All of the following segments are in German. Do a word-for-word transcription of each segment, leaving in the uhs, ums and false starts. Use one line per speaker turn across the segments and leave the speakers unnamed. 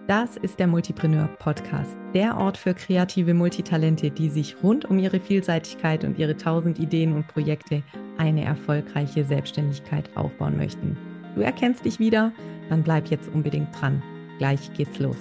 Das ist der Multipreneur Podcast, der Ort für kreative Multitalente, die sich rund um ihre Vielseitigkeit und ihre tausend Ideen und Projekte eine erfolgreiche Selbstständigkeit aufbauen möchten. Du erkennst dich wieder? Dann bleib jetzt unbedingt dran. Gleich geht's los.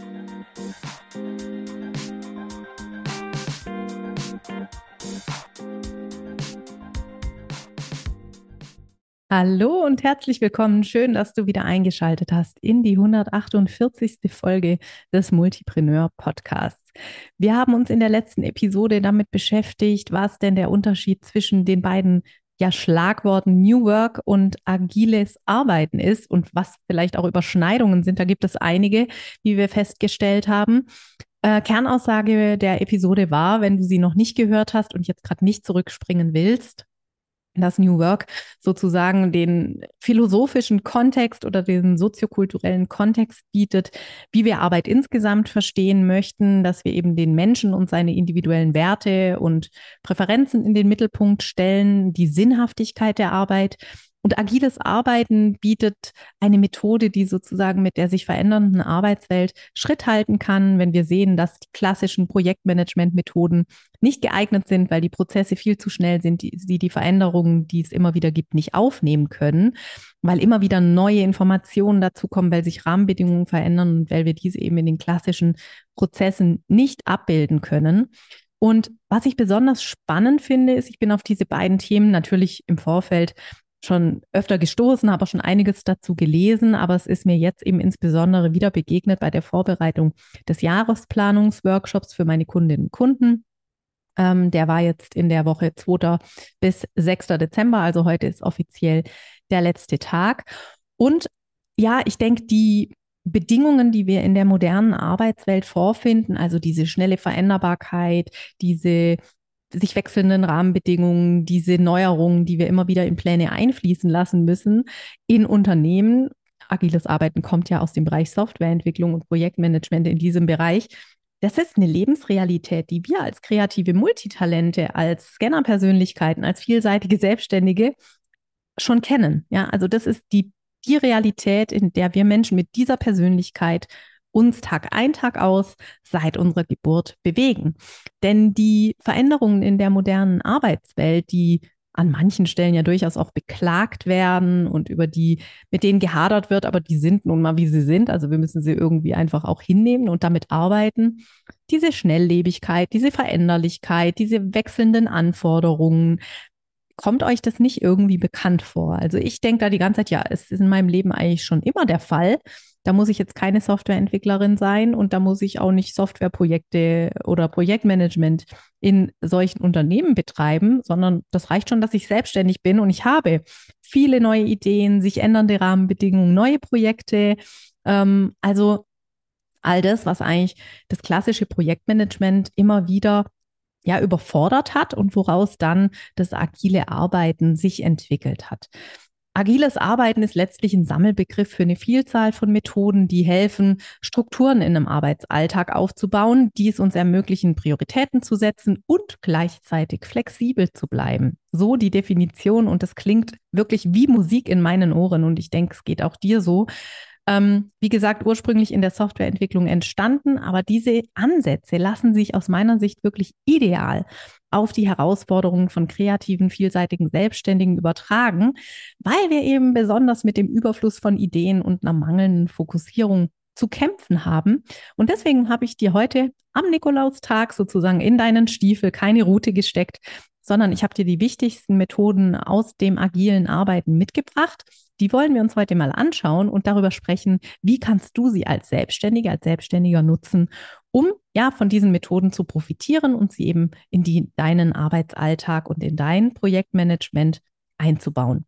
Hallo und herzlich willkommen. Schön, dass du wieder eingeschaltet hast in die hundertachtundvierzigste Folge des Multipreneur Podcasts. Wir haben uns in der letzten Episode damit beschäftigt, was denn der Unterschied zwischen den beiden ja, Schlagworten New Work und agiles Arbeiten ist und was vielleicht auch Überschneidungen sind. Da gibt es einige, wie wir festgestellt haben. Äh, Kernaussage der Episode war, wenn du sie noch nicht gehört hast und jetzt gerade nicht zurückspringen willst, dass New Work sozusagen den philosophischen Kontext oder den soziokulturellen Kontext bietet, wie wir Arbeit insgesamt verstehen möchten, dass wir eben den Menschen und seine individuellen Werte und Präferenzen in den Mittelpunkt stellen, die Sinnhaftigkeit der Arbeit. Und agiles Arbeiten bietet eine Methode, die sozusagen mit der sich verändernden Arbeitswelt Schritt halten kann, wenn wir sehen, dass die klassischen Projektmanagement-Methoden nicht geeignet sind, weil die Prozesse viel zu schnell sind, die die, die Veränderungen, die es immer wieder gibt, nicht aufnehmen können, weil immer wieder neue Informationen dazu kommen, weil sich Rahmenbedingungen verändern und weil wir diese eben in den klassischen Prozessen nicht abbilden können. Und was ich besonders spannend finde, ist, ich bin auf diese beiden Themen natürlich im Vorfeld schon öfter gestoßen, habe auch schon einiges dazu gelesen, aber es ist mir jetzt eben insbesondere wieder begegnet bei der Vorbereitung des Jahresplanungsworkshops für meine Kundinnen und Kunden. Ähm, der war jetzt in der Woche zweiten bis sechsten Dezember, also heute ist offiziell der letzte Tag. Und ja, ich denke, die Bedingungen, die wir in der modernen Arbeitswelt vorfinden, also diese schnelle Veränderbarkeit, diese sich wechselnden Rahmenbedingungen, diese Neuerungen, die wir immer wieder in Pläne einfließen lassen müssen, in Unternehmen. Agiles Arbeiten kommt ja aus dem Bereich Softwareentwicklung und Projektmanagement in diesem Bereich. Das ist eine Lebensrealität, die wir als kreative Multitalente, als Scanner-Persönlichkeiten, als vielseitige Selbstständige schon kennen. Ja, also das ist die, die Realität, in der wir Menschen mit dieser Persönlichkeit uns Tag ein, Tag aus seit unserer Geburt bewegen. Denn die Veränderungen in der modernen Arbeitswelt, die an manchen Stellen ja durchaus auch beklagt werden und über die, mit denen gehadert wird, aber die sind nun mal, wie sie sind. Also wir müssen sie irgendwie einfach auch hinnehmen und damit arbeiten. Diese Schnelllebigkeit, diese Veränderlichkeit, diese wechselnden Anforderungen, kommt euch das nicht irgendwie bekannt vor? Also ich denke da die ganze Zeit, ja, es ist in meinem Leben eigentlich schon immer der Fall. Da muss ich jetzt keine Softwareentwicklerin sein und da muss ich auch nicht Softwareprojekte oder Projektmanagement in solchen Unternehmen betreiben, sondern das reicht schon, dass ich selbstständig bin und ich habe viele neue Ideen, sich ändernde Rahmenbedingungen, neue Projekte. Ähm, also all das, was eigentlich das klassische Projektmanagement immer wieder ja überfordert hat und woraus dann das agile Arbeiten sich entwickelt hat. Agiles Arbeiten ist letztlich ein Sammelbegriff für eine Vielzahl von Methoden, die helfen, Strukturen in einem Arbeitsalltag aufzubauen, die es uns ermöglichen, Prioritäten zu setzen und gleichzeitig flexibel zu bleiben. So die Definition und das klingt wirklich wie Musik in meinen Ohren und ich denke, es geht auch dir so. Ähm, wie gesagt, ursprünglich in der Softwareentwicklung entstanden, aber diese Ansätze lassen sich aus meiner Sicht wirklich ideal auf die Herausforderungen von kreativen, vielseitigen Selbstständigen übertragen, weil wir eben besonders mit dem Überfluss von Ideen und einer mangelnden Fokussierung zu kämpfen haben. Und deswegen habe ich dir heute am Nikolaustag sozusagen in deinen Stiefel keine Route gesteckt, sondern ich habe dir die wichtigsten Methoden aus dem agilen Arbeiten mitgebracht. Die wollen wir uns heute mal anschauen und darüber sprechen, wie kannst du sie als Selbstständige, als Selbstständiger nutzen, um ja von diesen Methoden zu profitieren und sie eben in die, deinen Arbeitsalltag und in dein Projektmanagement einzubauen.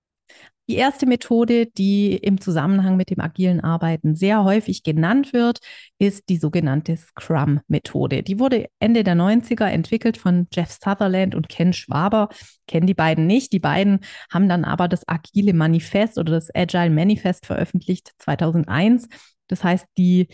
Die erste Methode, die im Zusammenhang mit dem agilen Arbeiten sehr häufig genannt wird, ist die sogenannte Scrum-Methode. Die wurde Ende der neunziger entwickelt von Jeff Sutherland und Ken Schwaber. Kennen die beiden nicht. Die beiden haben dann aber das Agile Manifest oder das Agile Manifest veröffentlicht zweitausendeins. Das heißt, die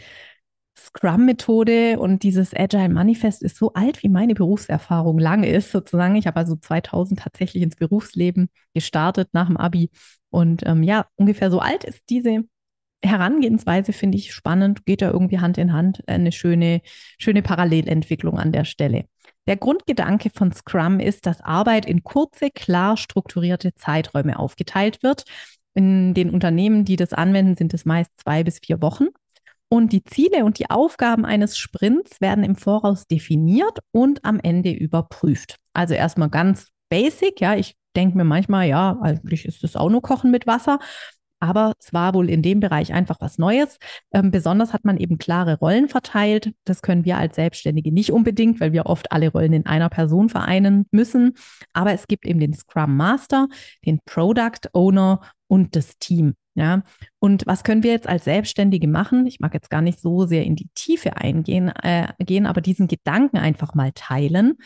Scrum-Methode und dieses Agile Manifest ist so alt, wie meine Berufserfahrung lang ist, sozusagen. Ich habe also zweitausend tatsächlich ins Berufsleben gestartet nach dem Abi. Und ähm, ja, ungefähr so alt ist diese Herangehensweise finde ich spannend, geht da irgendwie Hand in Hand, eine schöne, schöne Parallelentwicklung an der Stelle. Der Grundgedanke von Scrum ist, dass Arbeit in kurze, klar strukturierte Zeiträume aufgeteilt wird. In den Unternehmen, die das anwenden, sind es meist zwei bis vier Wochen. Und die Ziele und die Aufgaben eines Sprints werden im Voraus definiert und am Ende überprüft. Also erstmal ganz basic, ja. Ich denke mir manchmal, ja, eigentlich ist das auch nur Kochen mit Wasser. Aber es war wohl in dem Bereich einfach was Neues. Ähm, besonders hat man eben klare Rollen verteilt. Das können wir als Selbstständige nicht unbedingt, weil wir oft alle Rollen in einer Person vereinen müssen. Aber es gibt eben den Scrum Master, den Product Owner und das Team. Ja, und was können wir jetzt als Selbstständige machen? Ich mag jetzt gar nicht so sehr in die Tiefe eingehen, äh, gehen, aber diesen Gedanken einfach mal teilen.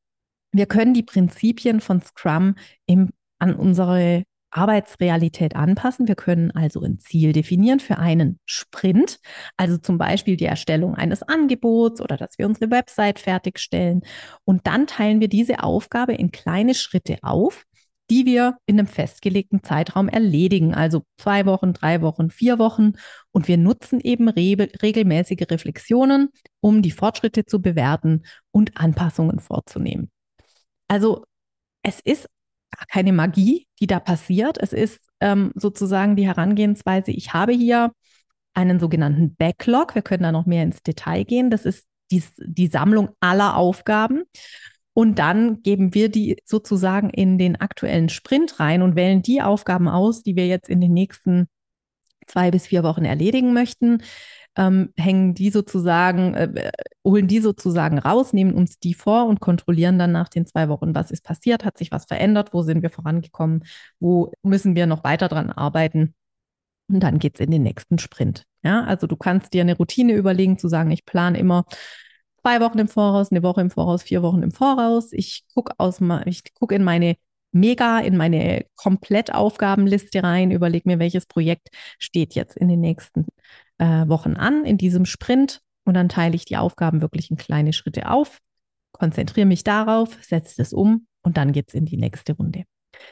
Wir können die Prinzipien von Scrum im, an unsere Arbeitsrealität anpassen. Wir können also ein Ziel definieren für einen Sprint, also zum Beispiel die Erstellung eines Angebots oder dass wir unsere Website fertigstellen. Und dann teilen wir diese Aufgabe in kleine Schritte auf, die wir in einem festgelegten Zeitraum erledigen, also zwei Wochen, drei Wochen, vier Wochen. Und wir nutzen eben re regelmäßige Reflexionen, um die Fortschritte zu bewerten und Anpassungen vorzunehmen. Also es ist keine Magie, die da passiert. Es ist ähm, sozusagen die Herangehensweise, ich habe hier einen sogenannten Backlog. Wir können da noch mehr ins Detail gehen. Das ist die, die Sammlung aller Aufgaben. Und dann geben wir die sozusagen in den aktuellen Sprint rein und wählen die Aufgaben aus, die wir jetzt in den nächsten zwei bis vier Wochen erledigen möchten. Ähm, hängen die sozusagen, äh, holen die sozusagen raus, nehmen uns die vor und kontrollieren dann nach den zwei Wochen, was ist passiert, hat sich was verändert, wo sind wir vorangekommen, wo müssen wir noch weiter dran arbeiten. Und dann geht es in den nächsten Sprint. Ja, also du kannst dir eine Routine überlegen, zu sagen, ich plane immer zwei Wochen im Voraus, eine Woche im Voraus, vier Wochen im Voraus. Ich gucke aus, ich gucke in meine Mega, in meine Komplettaufgabenliste rein, überlege mir, welches Projekt steht jetzt in den nächsten äh, Wochen an in diesem Sprint und dann teile ich die Aufgaben wirklich in kleine Schritte auf, konzentriere mich darauf, setze es um und dann geht es in die nächste Runde.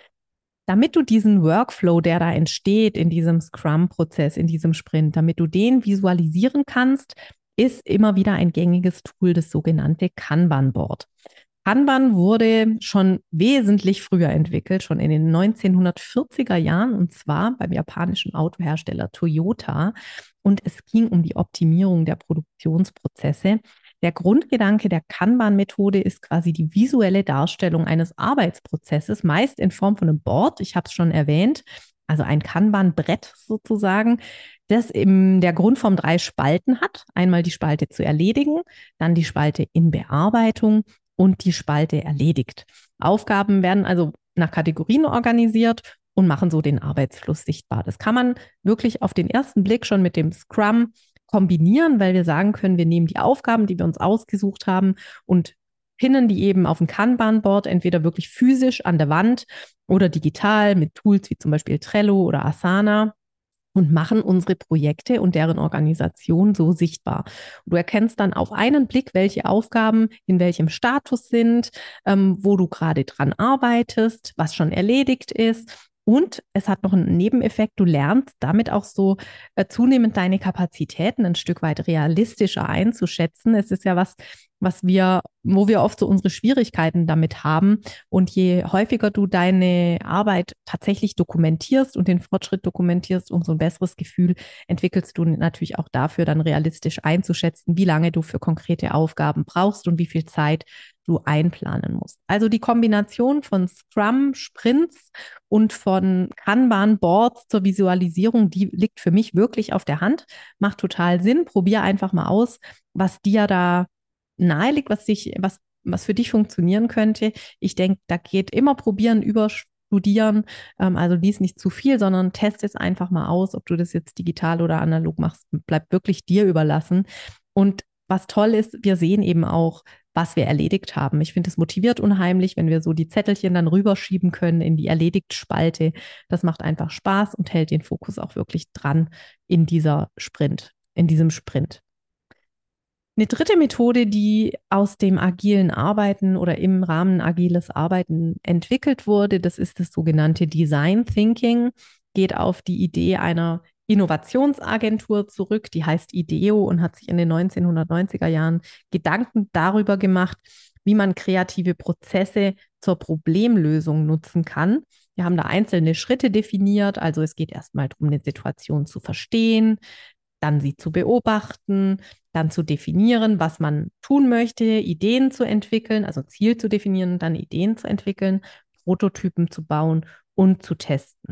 Damit du diesen Workflow, der da entsteht in diesem Scrum-Prozess, in diesem Sprint, damit du den visualisieren kannst, ist immer wieder ein gängiges Tool, das sogenannte Kanban-Board. Kanban wurde schon wesentlich früher entwickelt, schon in den neunzehnhundertvierziger Jahren, und zwar beim japanischen Autohersteller Toyota. Und es ging um die Optimierung der Produktionsprozesse. Der Grundgedanke der Kanban-Methode ist quasi die visuelle Darstellung eines Arbeitsprozesses, meist in Form von einem Board. Ich habe es schon erwähnt, also ein Kanban-Brett sozusagen, das in der Grundform drei Spalten hat. Einmal die Spalte zu erledigen, dann die Spalte in Bearbeitung und die Spalte erledigt. Aufgaben werden also nach Kategorien organisiert und machen so den Arbeitsfluss sichtbar. Das kann man wirklich auf den ersten Blick schon mit dem Scrum kombinieren, weil wir sagen können, wir nehmen die Aufgaben, die wir uns ausgesucht haben und pinnen die eben auf ein Kanban-Board, entweder wirklich physisch an der Wand oder digital mit Tools wie zum Beispiel Trello oder Asana und machen unsere Projekte und deren Organisation so sichtbar. Du erkennst dann auf einen Blick, welche Aufgaben in welchem Status sind, ähm, wo du gerade dran arbeitest, was schon erledigt ist. Und es hat noch einen Nebeneffekt, du lernst damit auch so äh, zunehmend deine Kapazitäten ein Stück weit realistischer einzuschätzen. Es ist ja was, was wir, wo wir oft so unsere Schwierigkeiten damit haben. Und je häufiger du deine Arbeit tatsächlich dokumentierst und den Fortschritt dokumentierst, umso ein besseres Gefühl entwickelst du natürlich auch dafür, dann realistisch einzuschätzen, wie lange du für konkrete Aufgaben brauchst und wie viel Zeit du einplanen musst. Also die Kombination von Scrum, Sprints und von Kanban-Boards zur Visualisierung, die liegt für mich wirklich auf der Hand, macht total Sinn. Probier einfach mal aus, was dir da nahe liegt, was dich, was, was für dich funktionieren könnte. Ich denke, da geht immer probieren, überstudieren. Ähm, also lies nicht zu viel, sondern test es einfach mal aus, ob du das jetzt digital oder analog machst. Bleibt wirklich dir überlassen. Und was toll ist, wir sehen eben auch, was wir erledigt haben. Ich finde, es motiviert unheimlich, wenn wir so die Zettelchen dann rüberschieben können in die Erledigt-Spalte. Das macht einfach Spaß und hält den Fokus auch wirklich dran in dieser Sprint, in diesem Sprint. Eine dritte Methode, die aus dem agilen Arbeiten oder im Rahmen agiles Arbeiten entwickelt wurde, das ist das sogenannte Design Thinking, geht auf die Idee einer Innovationsagentur zurück, die heißt IDEO und hat sich in den neunzehnhundertneunziger Jahren Gedanken darüber gemacht, wie man kreative Prozesse zur Problemlösung nutzen kann. Wir haben da einzelne Schritte definiert, also es geht erstmal darum, eine Situation zu verstehen, dann sie zu beobachten, dann zu definieren, was man tun möchte, Ideen zu entwickeln, also Ziel zu definieren, dann Ideen zu entwickeln, Prototypen zu bauen und zu testen.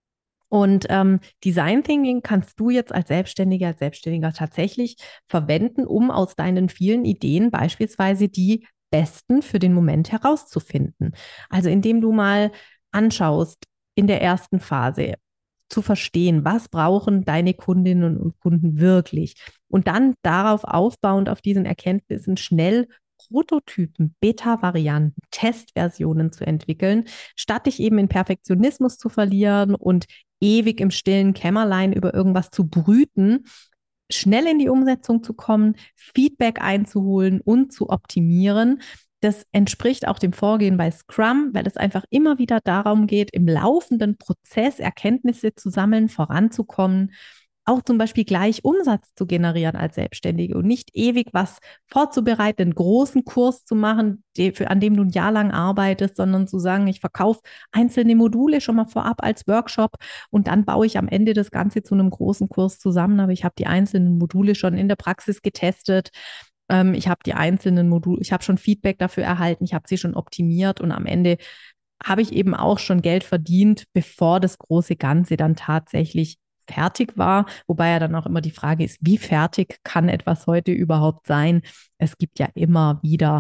Und ähm, Design Thinking kannst du jetzt als Selbstständiger, als Selbstständiger tatsächlich verwenden, um aus deinen vielen Ideen beispielsweise die besten für den Moment herauszufinden. Also indem du mal anschaust, in der ersten Phase zu verstehen, was brauchen deine Kundinnen und Kunden wirklich. Und dann darauf aufbauend auf diesen Erkenntnissen schnell Prototypen, Beta-Varianten, Testversionen zu entwickeln, statt dich eben in Perfektionismus zu verlieren und ewig im stillen Kämmerlein über irgendwas zu brüten, schnell in die Umsetzung zu kommen, Feedback einzuholen und zu optimieren. Das entspricht auch dem Vorgehen bei Scrum, weil es einfach immer wieder darum geht, im laufenden Prozess Erkenntnisse zu sammeln, voranzukommen, auch zum Beispiel gleich Umsatz zu generieren als Selbstständige und nicht ewig was vorzubereiten, einen großen Kurs zu machen, die, für, an dem du ein Jahr lang arbeitest, sondern zu sagen, ich verkaufe einzelne Module schon mal vorab als Workshop und dann baue ich am Ende das Ganze zu einem großen Kurs zusammen. Aber ich habe die einzelnen Module schon in der Praxis getestet. Ähm, ich habe die einzelnen Module, ich habe schon Feedback dafür erhalten, ich habe sie schon optimiert und am Ende habe ich eben auch schon Geld verdient, bevor das große Ganze dann tatsächlich fertig war, wobei ja dann auch immer die Frage ist, wie fertig kann etwas heute überhaupt sein? Es gibt ja immer wieder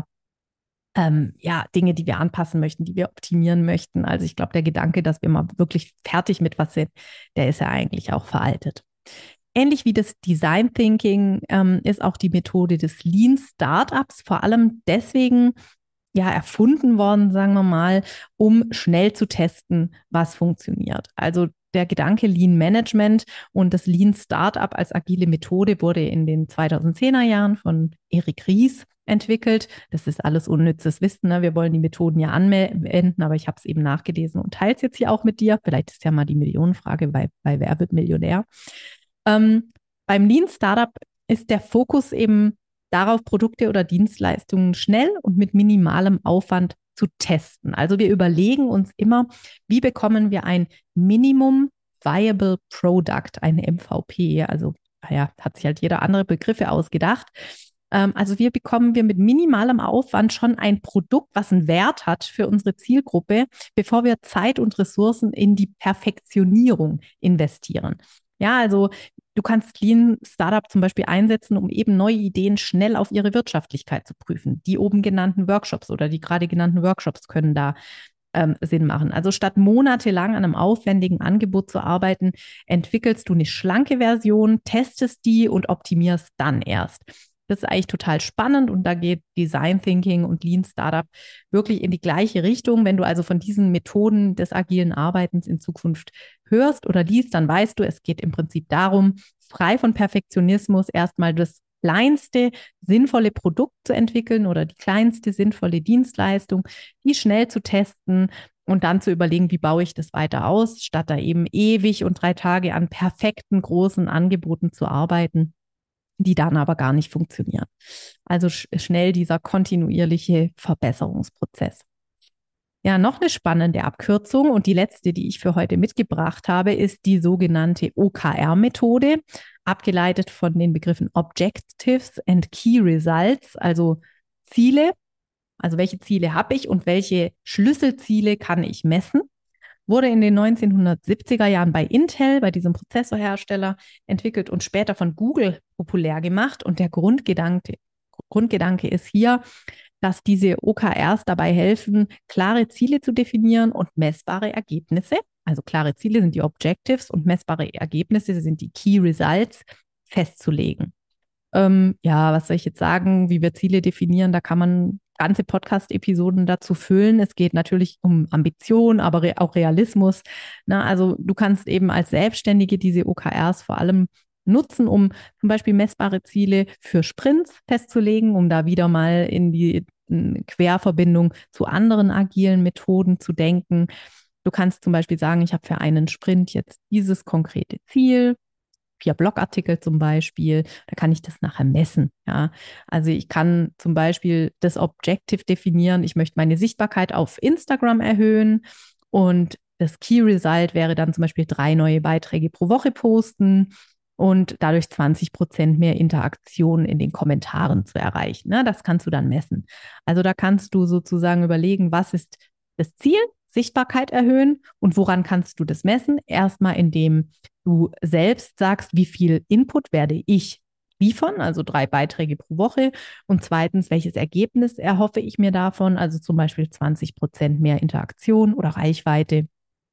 ähm, ja, Dinge, die wir anpassen möchten, die wir optimieren möchten. Also ich glaube, der Gedanke, dass wir mal wirklich fertig mit was sind, der ist ja eigentlich auch veraltet. Ähnlich wie das Design Thinking ähm, ist auch die Methode des Lean Startups vor allem deswegen ja erfunden worden, sagen wir mal, um schnell zu testen, was funktioniert. Also der Gedanke Lean Management und das Lean Startup als agile Methode wurde in den zweitausendzehner Jahren von Eric Ries entwickelt. Das ist alles unnützes Wissen. Ne? Wir wollen die Methoden ja anwenden, aber ich habe es eben nachgelesen und teile es jetzt hier auch mit dir. Vielleicht ist ja mal die Millionenfrage bei, bei Wer wird Millionär? Ähm, beim Lean Startup ist der Fokus eben darauf, Produkte oder Dienstleistungen schnell und mit minimalem Aufwand zu testen. Also wir überlegen uns immer, wie bekommen wir ein Minimum Viable Product, eine M V P. Also ja, hat sich halt jeder andere Begriffe ausgedacht. Ähm, also wie bekommen wir mit minimalem Aufwand schon ein Produkt, was einen Wert hat für unsere Zielgruppe, bevor wir Zeit und Ressourcen in die Perfektionierung investieren. Ja, also du kannst Lean Startup zum Beispiel einsetzen, um eben neue Ideen schnell auf ihre Wirtschaftlichkeit zu prüfen. Die oben genannten Workshops oder die gerade genannten Workshops können da ähm, Sinn machen. Also statt monatelang an einem aufwendigen Angebot zu arbeiten, entwickelst du eine schlanke Version, testest die und optimierst dann erst. Das ist eigentlich total spannend und da geht Design Thinking und Lean Startup wirklich in die gleiche Richtung. Wenn du also von diesen Methoden des agilen Arbeitens in Zukunft hörst oder liest, dann weißt du, es geht im Prinzip darum, frei von Perfektionismus erstmal das kleinste sinnvolle Produkt zu entwickeln oder die kleinste sinnvolle Dienstleistung, die schnell zu testen und dann zu überlegen, wie baue ich das weiter aus, statt da eben ewig und drei Tage an perfekten großen Angeboten zu arbeiten, die dann aber gar nicht funktionieren. Also sch schnell dieser kontinuierliche Verbesserungsprozess. Ja, noch eine spannende Abkürzung und die letzte, die ich für heute mitgebracht habe, ist die sogenannte O K R-Methode, abgeleitet von den Begriffen Objectives and Key Results, also Ziele, also welche Ziele habe ich und welche Schlüsselziele kann ich messen. Wurde in den neunzehnhundertsiebziger Jahren bei Intel, bei diesem Prozessorhersteller, entwickelt und später von Google populär gemacht. Und der Grundgedanke, Grundgedanke ist hier, dass diese O K Rs dabei helfen, klare Ziele zu definieren und messbare Ergebnisse. Also klare Ziele sind die Objectives und messbare Ergebnisse sind die Key Results festzulegen. Ähm, ja, was soll ich jetzt sagen, wie wir Ziele definieren? Da kann man ganze Podcast-Episoden dazu füllen. Es geht natürlich um Ambition, aber re auch Realismus. Na, also du kannst eben als Selbstständige diese O K Rs vor allem nutzen, um zum Beispiel messbare Ziele für Sprints festzulegen, um da wieder mal in die Querverbindung zu anderen agilen Methoden zu denken. Du kannst zum Beispiel sagen, ich habe für einen Sprint jetzt dieses konkrete Ziel. vier Blogartikel zum Beispiel, da kann ich das nachher messen. Ja? Also ich kann zum Beispiel das Objective definieren, ich möchte meine Sichtbarkeit auf Instagram erhöhen und das Key Result wäre dann zum Beispiel drei neue Beiträge pro Woche posten und dadurch zwanzig Prozent mehr Interaktion in den Kommentaren zu erreichen. Ne? Das kannst du dann messen. Also da kannst du sozusagen überlegen, was ist das Ziel? Sichtbarkeit erhöhen. Und woran kannst du das messen? Erstmal, indem du selbst sagst, wie viel Input werde ich liefern, also drei Beiträge pro Woche. Und zweitens, welches Ergebnis erhoffe ich mir davon? Also zum Beispiel zwanzig Prozent mehr Interaktion oder Reichweite.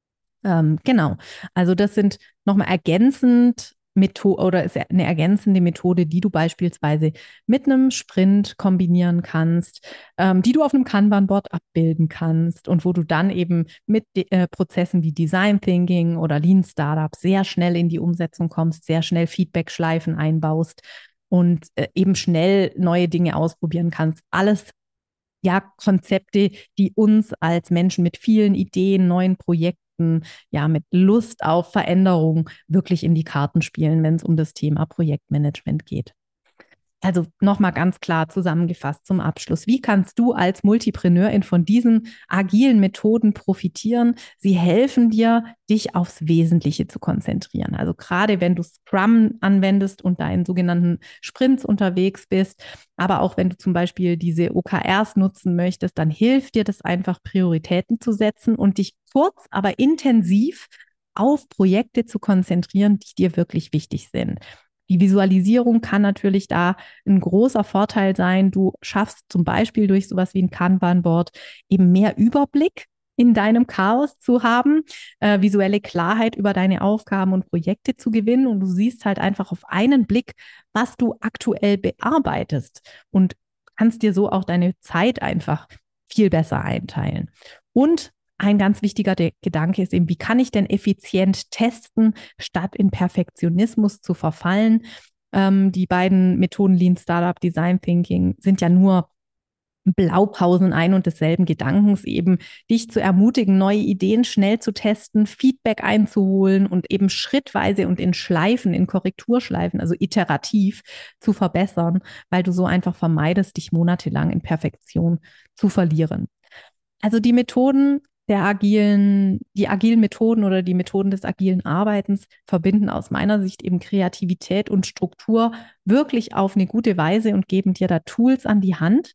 Ähm, genau. Also das sind nochmal ergänzend Methode oder ist eine ergänzende Methode, die du beispielsweise mit einem Sprint kombinieren kannst, ähm, die du auf einem Kanban-Board abbilden kannst und wo du dann eben mit äh, Prozessen wie Design Thinking oder Lean Startup sehr schnell in die Umsetzung kommst, sehr schnell Feedback-Schleifen einbaust und äh, eben schnell neue Dinge ausprobieren kannst. Alles ja Konzepte, die uns als Menschen mit vielen Ideen, neuen Projekten, ja mit Lust auf Veränderung wirklich in die Karten spielen, wenn es um das Thema Projektmanagement geht. Also nochmal ganz klar zusammengefasst zum Abschluss. Wie kannst du als Multipreneurin von diesen agilen Methoden profitieren? Sie helfen dir, dich aufs Wesentliche zu konzentrieren. Also gerade wenn du Scrum anwendest und da in sogenannten Sprints unterwegs bist, aber auch wenn du zum Beispiel diese O K Rs nutzen möchtest, dann hilft dir das einfach, Prioritäten zu setzen und dich kurz, aber intensiv auf Projekte zu konzentrieren, die dir wirklich wichtig sind. Die Visualisierung kann natürlich da ein großer Vorteil sein. Du schaffst zum Beispiel durch sowas wie ein Kanban-Board eben mehr Überblick in deinem Chaos zu haben, äh, visuelle Klarheit über deine Aufgaben und Projekte zu gewinnen und du siehst halt einfach auf einen Blick, was du aktuell bearbeitest und kannst dir so auch deine Zeit einfach viel besser einteilen. Und ein ganz wichtiger De- Gedanke ist eben, wie kann ich denn effizient testen, statt in Perfektionismus zu verfallen? Ähm, die beiden Methoden Lean Startup, Design Thinking sind ja nur Blaupausen ein und desselben Gedankens, eben dich zu ermutigen, neue Ideen schnell zu testen, Feedback einzuholen und eben schrittweise und in Schleifen, in Korrekturschleifen, also iterativ zu verbessern, weil du so einfach vermeidest, dich monatelang in Perfektion zu verlieren. Also die Methoden der agilen, die agilen Methoden oder die Methoden des agilen Arbeitens verbinden aus meiner Sicht eben Kreativität und Struktur wirklich auf eine gute Weise und geben dir da Tools an die Hand,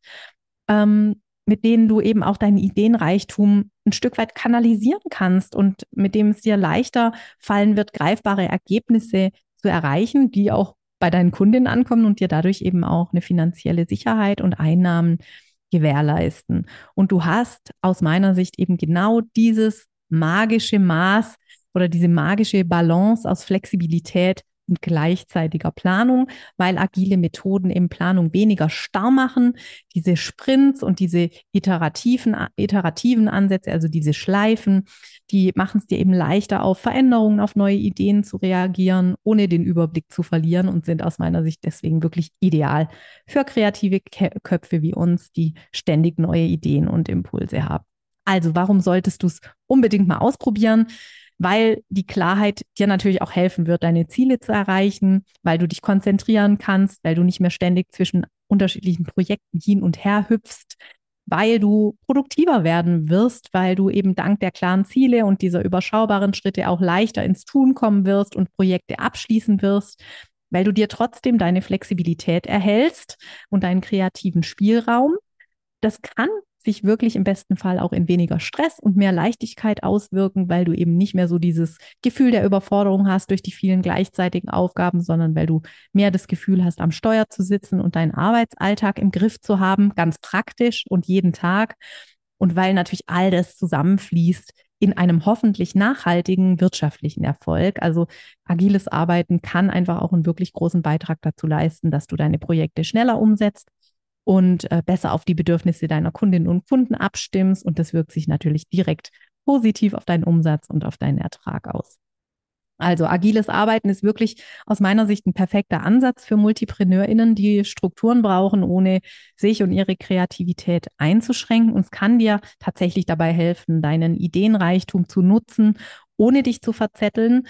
ähm, mit denen du eben auch deinen Ideenreichtum ein Stück weit kanalisieren kannst und mit dem es dir leichter fallen wird, greifbare Ergebnisse zu erreichen, die auch bei deinen Kundinnen ankommen und dir dadurch eben auch eine finanzielle Sicherheit und Einnahmen gewährleisten. Und du hast aus meiner Sicht eben genau dieses magische Maß oder diese magische Balance aus Flexibilität und gleichzeitiger Planung, weil agile Methoden eben Planung weniger starr machen. Diese Sprints und diese iterativen, iterativen Ansätze, also diese Schleifen, die machen es dir eben leichter, auf Veränderungen, auf neue Ideen zu reagieren, ohne den Überblick zu verlieren und sind aus meiner Sicht deswegen wirklich ideal für kreative Köpfe wie uns, die ständig neue Ideen und Impulse haben. Also warum solltest du es unbedingt mal ausprobieren? Weil die Klarheit dir natürlich auch helfen wird, deine Ziele zu erreichen, weil du dich konzentrieren kannst, weil du nicht mehr ständig zwischen unterschiedlichen Projekten hin und her hüpfst, weil du produktiver werden wirst, weil du eben dank der klaren Ziele und dieser überschaubaren Schritte auch leichter ins Tun kommen wirst und Projekte abschließen wirst, weil du dir trotzdem deine Flexibilität erhältst und deinen kreativen Spielraum. Das kann sich wirklich im besten Fall auch in weniger Stress und mehr Leichtigkeit auswirken, weil du eben nicht mehr so dieses Gefühl der Überforderung hast durch die vielen gleichzeitigen Aufgaben, sondern weil du mehr das Gefühl hast, am Steuer zu sitzen und deinen Arbeitsalltag im Griff zu haben, ganz praktisch und jeden Tag. Und weil natürlich all das zusammenfließt in einem hoffentlich nachhaltigen wirtschaftlichen Erfolg. Also agiles Arbeiten kann einfach auch einen wirklich großen Beitrag dazu leisten, dass du deine Projekte schneller umsetzt und äh, besser auf die Bedürfnisse deiner Kundinnen und Kunden abstimmst. Und das wirkt sich natürlich direkt positiv auf deinen Umsatz und auf deinen Ertrag aus. Also agiles Arbeiten ist wirklich aus meiner Sicht ein perfekter Ansatz für MultipreneurInnen, die Strukturen brauchen, ohne sich und ihre Kreativität einzuschränken. Und es kann dir tatsächlich dabei helfen, deinen Ideenreichtum zu nutzen, ohne dich zu verzetteln.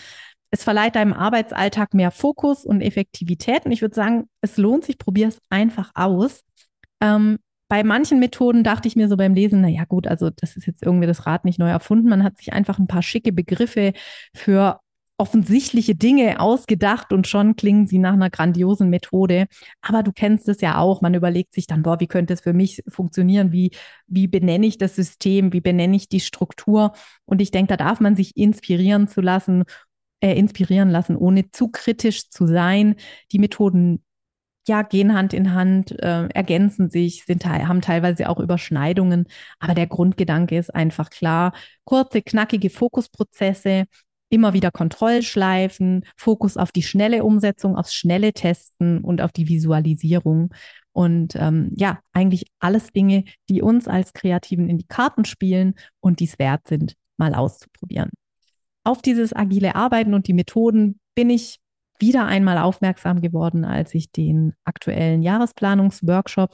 es verleiht deinem Arbeitsalltag mehr Fokus und Effektivität. Und ich würde sagen, es lohnt sich, probier es einfach aus. Ähm, bei manchen Methoden dachte ich mir so beim Lesen, naja gut, also das ist jetzt irgendwie das Rad nicht neu erfunden. Man hat sich einfach ein paar schicke Begriffe für offensichtliche Dinge ausgedacht und schon klingen sie nach einer grandiosen Methode. Aber du kennst es ja auch, man überlegt sich dann, boah, wie könnte es für mich funktionieren? Wie, wie benenne ich das System? Wie benenne ich die Struktur? Und ich denke, da darf man sich inspirieren zu lassen, äh, inspirieren lassen, ohne zu kritisch zu sein. Die Methoden ja, gehen Hand in Hand, äh, ergänzen sich, sind, haben teilweise auch Überschneidungen. Aber der Grundgedanke ist einfach klar. Kurze, knackige Fokusprozesse, immer wieder Kontrollschleifen, Fokus auf die schnelle Umsetzung, aufs schnelle Testen und auf die Visualisierung. Und ähm, ja, eigentlich alles Dinge, die uns als Kreativen in die Karten spielen und die es wert sind, mal auszuprobieren. Auf dieses agile Arbeiten und die Methoden bin ich wieder einmal aufmerksam geworden, als ich den aktuellen Jahresplanungsworkshop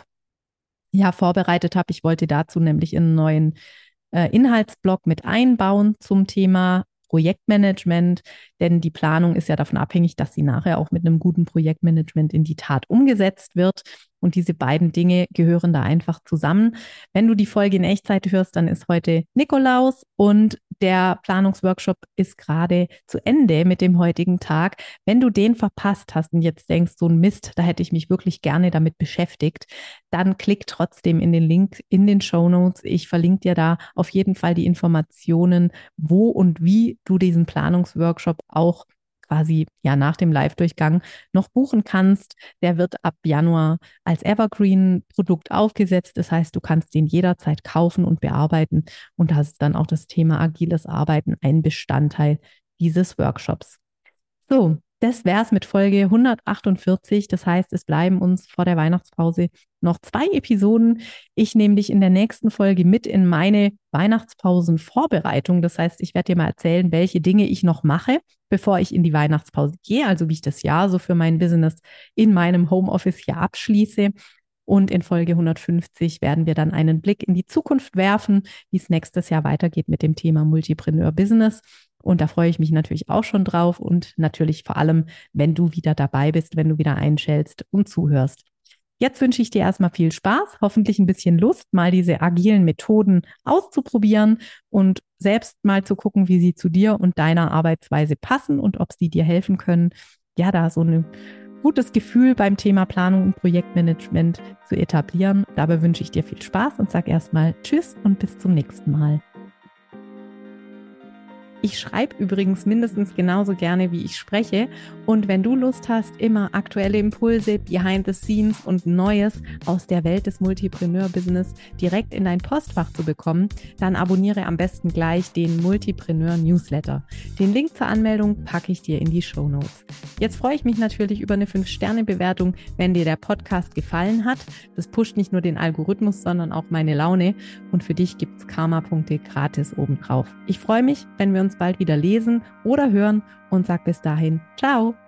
ja vorbereitet habe. Ich wollte dazu nämlich einen neuen äh, Inhaltsblock mit einbauen zum Thema Projektmanagement, denn die Planung ist ja davon abhängig, dass sie nachher auch mit einem guten Projektmanagement in die Tat umgesetzt wird. Und diese beiden Dinge gehören da einfach zusammen. Wenn du die Folge in Echtzeit hörst, dann ist heute Nikolaus und der Planungsworkshop ist gerade zu Ende mit dem heutigen Tag. Wenn du den verpasst hast und jetzt denkst, so ein Mist, da hätte ich mich wirklich gerne damit beschäftigt, dann klick trotzdem in den Link in den Shownotes. Ich verlinke dir da auf jeden Fall die Informationen, wo und wie du diesen Planungsworkshop auch quasi ja nach dem Live-Durchgang noch buchen kannst. Der wird ab Januar als Evergreen-Produkt aufgesetzt. Das heißt, du kannst den jederzeit kaufen und bearbeiten und da ist dann auch das Thema agiles Arbeiten ein Bestandteil dieses Workshops. So, das wäre es mit Folge hundertachtundvierzig. Das heißt, es bleiben uns vor der Weihnachtspause noch zwei Episoden. Ich nehme dich in der nächsten Folge mit in meine Weihnachtspausenvorbereitung. Das heißt, ich werde dir mal erzählen, welche Dinge ich noch mache, bevor ich in die Weihnachtspause gehe, also wie ich das Jahr so für mein Business in meinem Homeoffice hier abschließe. Und in Folge hundertfünfzig werden wir dann einen Blick in die Zukunft werfen, wie es nächstes Jahr weitergeht mit dem Thema Multipreneur Business. Und da freue ich mich natürlich auch schon drauf und natürlich vor allem, wenn du wieder dabei bist, wenn du wieder einschältst und zuhörst. Jetzt wünsche ich dir erstmal viel Spaß, hoffentlich ein bisschen Lust, mal diese agilen Methoden auszuprobieren und selbst mal zu gucken, wie sie zu dir und deiner Arbeitsweise passen und ob sie dir helfen können, ja, da so ein gutes Gefühl beim Thema Planung und Projektmanagement zu etablieren. Dabei wünsche ich dir viel Spaß und sage erstmal Tschüss und bis zum nächsten Mal. Ich schreibe übrigens mindestens genauso gerne, wie ich spreche. Und wenn du Lust hast, immer aktuelle Impulse, Behind the Scenes und Neues aus der Welt des Multipreneur-Business direkt in dein Postfach zu bekommen, dann abonniere am besten gleich den Multipreneur-Newsletter. Den Link zur Anmeldung packe ich dir in die Shownotes. Jetzt freue ich mich natürlich über eine fünf Sterne Bewertung, wenn dir der Podcast gefallen hat. Das pusht nicht nur den Algorithmus, sondern auch meine Laune. Und für dich gibt es Karma-Punkte gratis obendrauf. Ich freue mich, wenn wir uns bald wieder lesen oder hören und sag bis dahin, ciao.